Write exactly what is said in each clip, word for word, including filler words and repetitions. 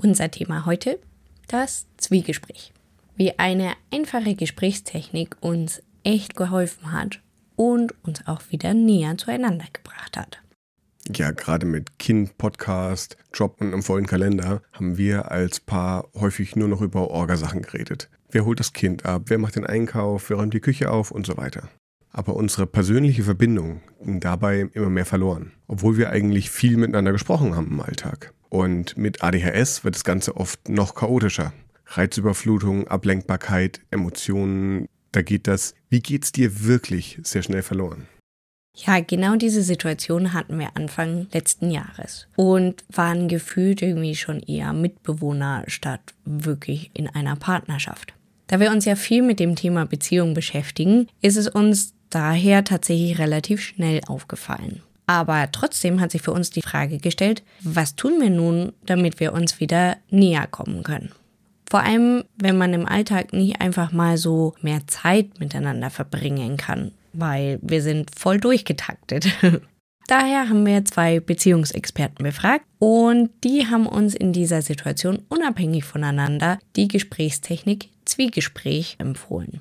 Unser Thema heute: das Zwiegespräch. Wie eine einfache Gesprächstechnik uns echt geholfen hat und uns auch wieder näher zueinander gebracht hat. Ja, gerade mit Kind, Podcast, Job und einem vollen Kalender haben wir als Paar häufig nur noch über Orgasachen geredet. Wer holt das Kind ab, wer macht den Einkauf, wer räumt die Küche auf und so weiter. Aber unsere persönliche Verbindung ging dabei immer mehr verloren, obwohl wir eigentlich viel miteinander gesprochen haben im Alltag. Und mit A D H S wird das Ganze oft noch chaotischer. Reizüberflutung, Ablenkbarkeit, Emotionen, da geht das "Wie geht's dir wirklich?" sehr schnell verloren. Ja, genau diese Situation hatten wir Anfang letzten Jahres und waren gefühlt irgendwie schon eher Mitbewohner statt wirklich in einer Partnerschaft. Da wir uns ja viel mit dem Thema Beziehung beschäftigen, ist es uns daher tatsächlich relativ schnell aufgefallen. Aber trotzdem hat sich für uns die Frage gestellt, was tun wir nun, damit wir uns wieder näher kommen können? Vor allem, wenn man im Alltag nicht einfach mal so mehr Zeit miteinander verbringen kann, weil wir sind voll durchgetaktet. Daher haben wir zwei Beziehungsexperten befragt und die haben uns in dieser Situation unabhängig voneinander die Gesprächstechnik Zwiegespräch empfohlen.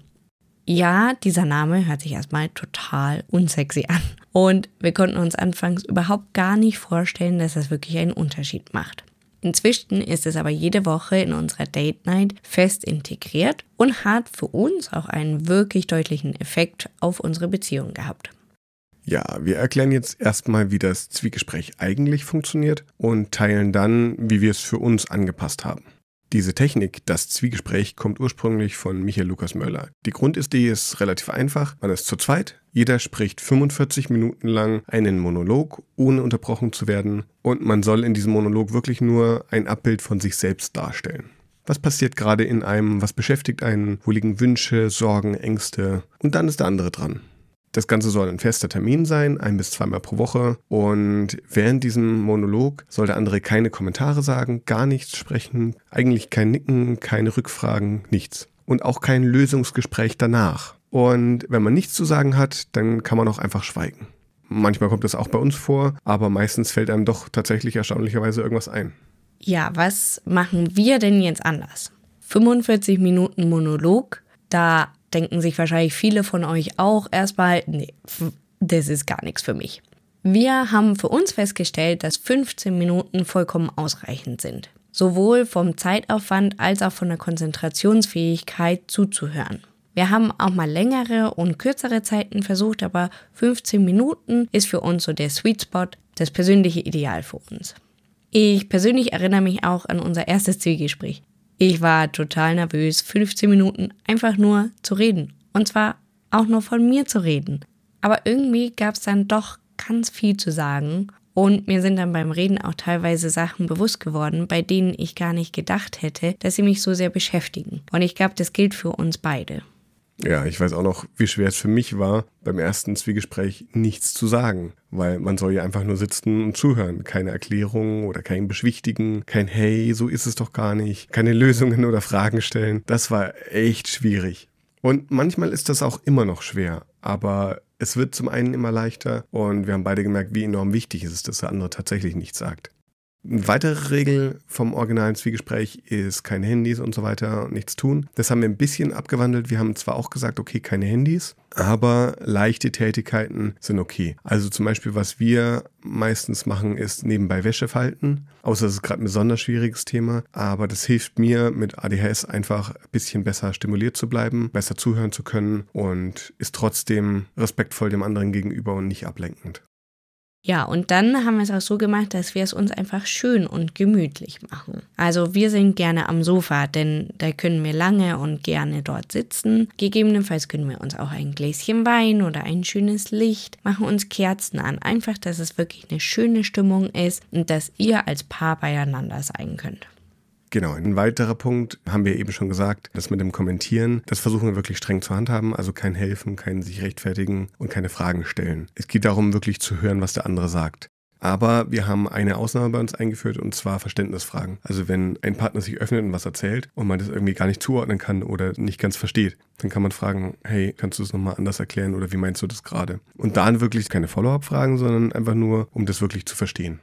Ja, dieser Name hört sich erstmal total unsexy an und wir konnten uns anfangs überhaupt gar nicht vorstellen, dass das wirklich einen Unterschied macht. Inzwischen ist es aber jede Woche in unserer Date Night fest integriert und hat für uns auch einen wirklich deutlichen Effekt auf unsere Beziehung gehabt. Ja, wir erklären jetzt erstmal, wie das Zwiegespräch eigentlich funktioniert und teilen dann, wie wir es für uns angepasst haben. Diese Technik, das Zwiegespräch, kommt ursprünglich von Michael Lukas Möller. Die Grundidee ist relativ einfach. Man ist zu zweit. Jeder spricht fünfundvierzig Minuten lang einen Monolog, ohne unterbrochen zu werden. Und man soll in diesem Monolog wirklich nur ein Abbild von sich selbst darstellen. Was passiert gerade in einem? Was beschäftigt einen? Wo liegen Wünsche, Sorgen, Ängste? Und dann ist der andere dran. Das Ganze soll ein fester Termin sein, ein bis zweimal pro Woche. Und während diesem Monolog soll der andere keine Kommentare sagen, gar nichts sprechen, eigentlich kein Nicken, keine Rückfragen, nichts. Und auch kein Lösungsgespräch danach. Und wenn man nichts zu sagen hat, dann kann man auch einfach schweigen. Manchmal kommt das auch bei uns vor, aber meistens fällt einem doch tatsächlich erstaunlicherweise irgendwas ein. Ja, was machen wir denn jetzt anders? fünfundvierzig Minuten Monolog, da denken sich wahrscheinlich viele von euch auch erstmal, nee, das ist gar nichts für mich. Wir haben für uns festgestellt, dass fünfzehn Minuten vollkommen ausreichend sind. Sowohl vom Zeitaufwand als auch von der Konzentrationsfähigkeit zuzuhören. Wir haben auch mal längere und kürzere Zeiten versucht, aber fünfzehn Minuten ist für uns so der Sweet Spot, das persönliche Ideal für uns. Ich persönlich erinnere mich auch an unser erstes Zwiegespräch. Ich war total nervös, fünfzehn Minuten einfach nur zu reden. Und zwar auch nur von mir zu reden. Aber irgendwie gab es dann doch ganz viel zu sagen. Und mir sind dann beim Reden auch teilweise Sachen bewusst geworden, bei denen ich gar nicht gedacht hätte, dass sie mich so sehr beschäftigen. Und ich glaube, das gilt für uns beide. Ja, ich weiß auch noch, wie schwer es für mich war, beim ersten Zwiegespräch nichts zu sagen. Weil man soll ja einfach nur sitzen und zuhören. Keine Erklärungen oder kein Beschwichtigen, kein Hey, so ist es doch gar nicht. Keine Lösungen oder Fragen stellen. Das war echt schwierig. Und manchmal ist das auch immer noch schwer. Aber es wird zum einen immer leichter und wir haben beide gemerkt, wie enorm wichtig es ist, dass der andere tatsächlich nichts sagt. Eine weitere Regel vom originalen Zwiegespräch ist keine Handys und so weiter und nichts tun. Das haben wir ein bisschen abgewandelt. Wir haben zwar auch gesagt, okay, keine Handys, aber leichte Tätigkeiten sind okay. Also zum Beispiel, was wir meistens machen, ist nebenbei Wäsche falten. Außer es ist gerade ein besonders schwieriges Thema. Aber das hilft mir mit A D H S einfach ein bisschen besser stimuliert zu bleiben, besser zuhören zu können und ist trotzdem respektvoll dem anderen gegenüber und nicht ablenkend. Ja, und dann haben wir es auch so gemacht, dass wir es uns einfach schön und gemütlich machen. Also wir sind gerne am Sofa, denn da können wir lange und gerne dort sitzen. Gegebenenfalls können wir uns auch ein Gläschen Wein oder ein schönes Licht, machen uns Kerzen an. Einfach, dass es wirklich eine schöne Stimmung ist und dass ihr als Paar beieinander sein könnt. Genau, ein weiterer Punkt, haben wir eben schon gesagt, das mit dem Kommentieren, das versuchen wir wirklich streng zu handhaben, also kein Helfen, kein sich rechtfertigen und keine Fragen stellen. Es geht darum, wirklich zu hören, was der andere sagt. Aber wir haben eine Ausnahme bei uns eingeführt und zwar Verständnisfragen. Also wenn ein Partner sich öffnet und was erzählt und man das irgendwie gar nicht zuordnen kann oder nicht ganz versteht, dann kann man fragen, hey, kannst du es nochmal anders erklären oder wie meinst du das gerade? Und dann wirklich keine Follow-up-Fragen, sondern einfach nur, um das wirklich zu verstehen.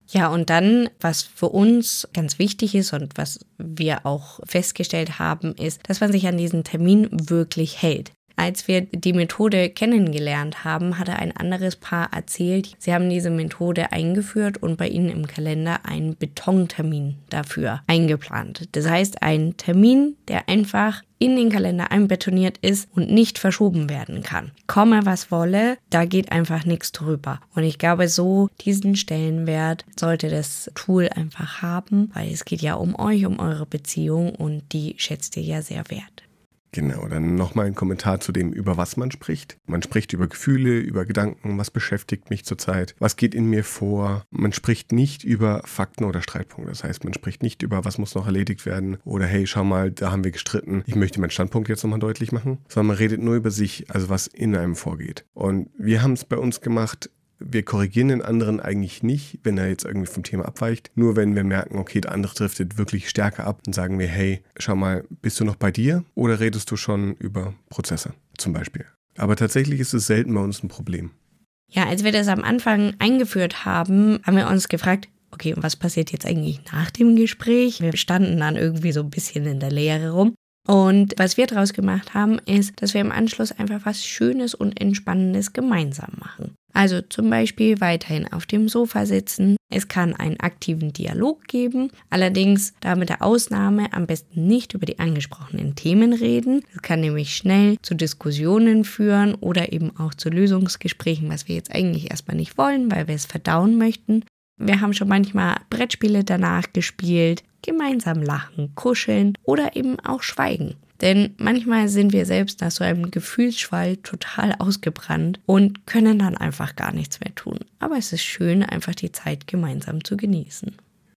Ja, und dann, was für uns ganz wichtig ist und was wir auch festgestellt haben, ist, dass man sich an diesen Termin wirklich hält. Als wir die Methode kennengelernt haben, hatte ein anderes Paar erzählt, sie haben diese Methode eingeführt und bei ihnen im Kalender einen Betontermin dafür eingeplant. Das heißt, ein Termin, der einfach in den Kalender einbetoniert ist und nicht verschoben werden kann. Komme, was wolle, da geht einfach nichts drüber. Und ich glaube, so diesen Stellenwert sollte das Tool einfach haben, weil es geht ja um euch, um eure Beziehung und die schätzt ihr ja sehr wert. Genau, dann nochmal ein Kommentar zu dem, über was man spricht. Man spricht über Gefühle, über Gedanken, was beschäftigt mich zurzeit, was geht in mir vor. Man spricht nicht über Fakten oder Streitpunkte. Das heißt, man spricht nicht über, was muss noch erledigt werden oder hey, schau mal, da haben wir gestritten, ich möchte meinen Standpunkt jetzt nochmal deutlich machen, sondern man redet nur über sich, also was in einem vorgeht. Und wir haben es bei uns gemacht, wir korrigieren den anderen eigentlich nicht, wenn er jetzt irgendwie vom Thema abweicht. Nur wenn wir merken, okay, der andere driftet wirklich stärker ab, dann sagen wir, hey, schau mal, bist du noch bei dir oder redest du schon über Prozesse zum Beispiel? Aber tatsächlich ist es selten bei uns ein Problem. Ja, als wir das am Anfang eingeführt haben, haben wir uns gefragt, okay, und was passiert jetzt eigentlich nach dem Gespräch? Wir standen dann irgendwie so ein bisschen in der Leere rum. Und was wir daraus gemacht haben, ist, dass wir im Anschluss einfach was Schönes und Entspannendes gemeinsam machen. Also zum Beispiel weiterhin auf dem Sofa sitzen. Es kann einen aktiven Dialog geben, allerdings da mit der Ausnahme am besten nicht über die angesprochenen Themen reden. Das kann nämlich schnell zu Diskussionen führen oder eben auch zu Lösungsgesprächen, was wir jetzt eigentlich erstmal nicht wollen, weil wir es verdauen möchten. Wir haben schon manchmal Brettspiele danach gespielt, gemeinsam lachen, kuscheln oder eben auch schweigen. Denn manchmal sind wir selbst nach so einem Gefühlsschwall total ausgebrannt und können dann einfach gar nichts mehr tun. Aber es ist schön, einfach die Zeit gemeinsam zu genießen.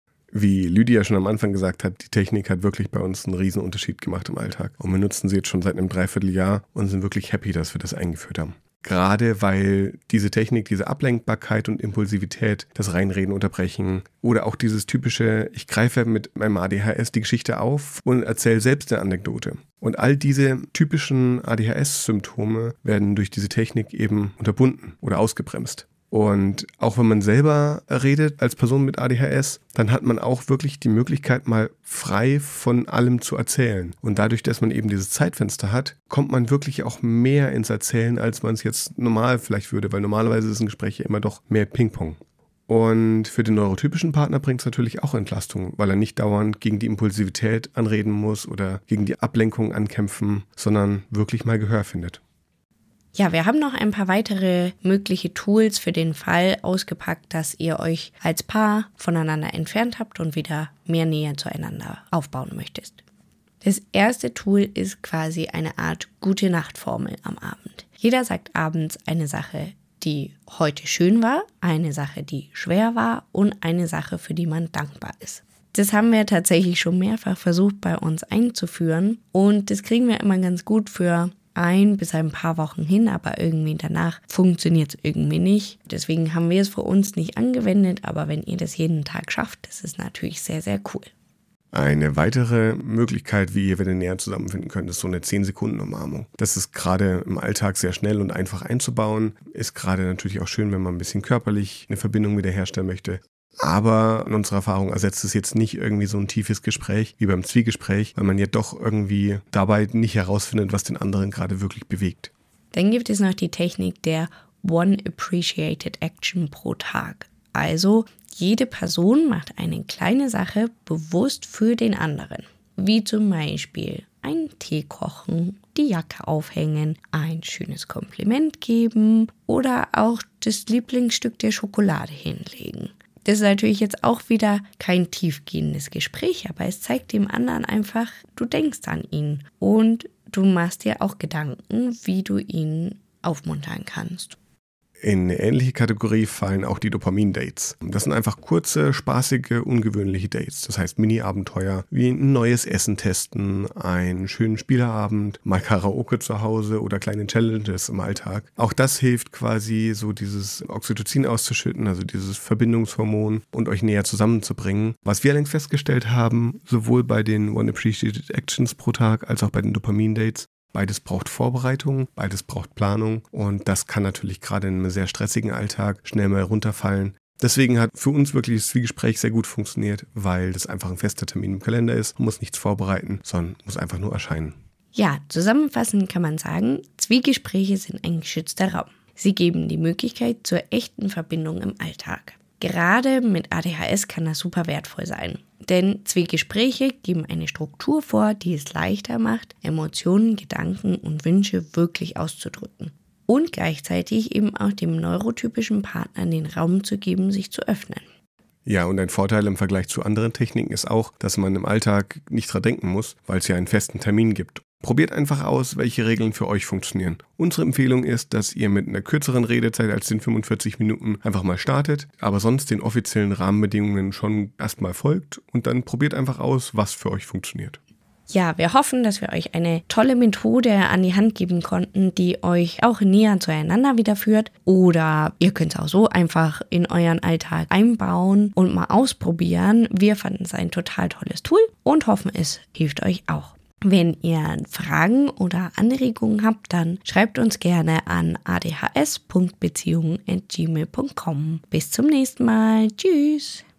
Wie Lydia schon am Anfang gesagt hat, die Technik hat wirklich bei uns einen riesen Unterschied gemacht im Alltag. Und wir nutzen sie jetzt schon seit einem Dreivierteljahr und sind wirklich happy, dass wir das eingeführt haben. Gerade weil diese Technik, diese Ablenkbarkeit und Impulsivität, das Reinreden, Unterbrechen oder auch dieses typische, ich greife mit meinem A D H S die Geschichte auf und erzähle selbst eine Anekdote. Und all diese typischen A D H S-Symptome werden durch diese Technik eben unterbunden oder ausgebremst. Und auch wenn man selber redet als Person mit A D H S, dann hat man auch wirklich die Möglichkeit, mal frei von allem zu erzählen. Und dadurch, dass man eben dieses Zeitfenster hat, kommt man wirklich auch mehr ins Erzählen, als man es jetzt normal vielleicht würde, weil normalerweise ist ein Gespräch ja immer doch mehr Ping-Pong. Und für den neurotypischen Partner bringt es natürlich auch Entlastung, weil er nicht dauernd gegen die Impulsivität anreden muss oder gegen die Ablenkung ankämpfen, sondern wirklich mal Gehör findet. Ja, wir haben noch ein paar weitere mögliche Tools für den Fall ausgepackt, dass ihr euch als Paar voneinander entfernt habt und wieder mehr Nähe zueinander aufbauen möchtest. Das erste Tool ist quasi eine Art Gute-Nacht-Formel am Abend. Jeder sagt abends eine Sache, die heute schön war, eine Sache, die schwer war und eine Sache, für die man dankbar ist. Das haben wir tatsächlich schon mehrfach versucht bei uns einzuführen und das kriegen wir immer ganz gut für ein bis ein paar Wochen hin, aber irgendwie danach funktioniert es irgendwie nicht. Deswegen haben wir es für uns nicht angewendet, aber wenn ihr das jeden Tag schafft, das ist natürlich sehr, sehr cool. Eine weitere Möglichkeit, wie ihr wieder näher zusammenfinden könnt, ist so eine zehn Sekunden Umarmung. Das ist gerade im Alltag sehr schnell und einfach einzubauen. Ist gerade natürlich auch schön, wenn man ein bisschen körperlich eine Verbindung wiederherstellen möchte. Aber in unserer Erfahrung ersetzt es jetzt nicht irgendwie so ein tiefes Gespräch wie beim Zwiegespräch, weil man ja doch irgendwie dabei nicht herausfindet, was den anderen gerade wirklich bewegt. Dann gibt es noch die Technik der One Appreciated Action pro Tag. Also jede Person macht eine kleine Sache bewusst für den anderen. Wie zum Beispiel einen Tee kochen, die Jacke aufhängen, ein schönes Kompliment geben oder auch das Lieblingsstück der Schokolade hinlegen. Das ist natürlich jetzt auch wieder kein tiefgehendes Gespräch, aber es zeigt dem anderen einfach, du denkst an ihn und du machst dir auch Gedanken, wie du ihn aufmuntern kannst. In eine ähnliche Kategorie fallen auch die Dopamin-Dates. Das sind einfach kurze, spaßige, ungewöhnliche Dates. Das heißt Mini-Abenteuer wie ein neues Essen testen, einen schönen Spieleabend, mal Karaoke zu Hause oder kleine Challenges im Alltag. Auch das hilft quasi, so dieses Oxytocin auszuschütten, also dieses Verbindungshormon und euch näher zusammenzubringen. Was wir allerdings festgestellt haben, sowohl bei den One Appreciated Actions pro Tag als auch bei den Dopamin-Dates, beides braucht Vorbereitung, beides braucht Planung und das kann natürlich gerade in einem sehr stressigen Alltag schnell mal runterfallen. Deswegen hat für uns wirklich das Zwiegespräch sehr gut funktioniert, weil das einfach ein fester Termin im Kalender ist. Man muss nichts vorbereiten, sondern muss einfach nur erscheinen. Ja, zusammenfassend kann man sagen, Zwiegespräche sind ein geschützter Raum. Sie geben die Möglichkeit zur echten Verbindung im Alltag. Gerade mit A D H S kann das super wertvoll sein. Denn Zwiegespräche geben eine Struktur vor, die es leichter macht, Emotionen, Gedanken und Wünsche wirklich auszudrücken. Und gleichzeitig eben auch dem neurotypischen Partner den Raum zu geben, sich zu öffnen. Ja, und ein Vorteil im Vergleich zu anderen Techniken ist auch, dass man im Alltag nicht dran denken muss, weil es ja einen festen Termin gibt. Probiert einfach aus, welche Regeln für euch funktionieren. Unsere Empfehlung ist, dass ihr mit einer kürzeren Redezeit als den fünfundvierzig Minuten einfach mal startet, aber sonst den offiziellen Rahmenbedingungen schon erstmal folgt und dann probiert einfach aus, was für euch funktioniert. Ja, wir hoffen, dass wir euch eine tolle Methode an die Hand geben konnten, die euch auch näher zueinander wiederführt. Oder ihr könnt es auch so einfach in euren Alltag einbauen und mal ausprobieren. Wir fanden es ein total tolles Tool und hoffen, es hilft euch auch. Wenn ihr Fragen oder Anregungen habt, dann schreibt uns gerne an a d h s punkt beziehungen at gmail punkt com. Bis zum nächsten Mal. Tschüss.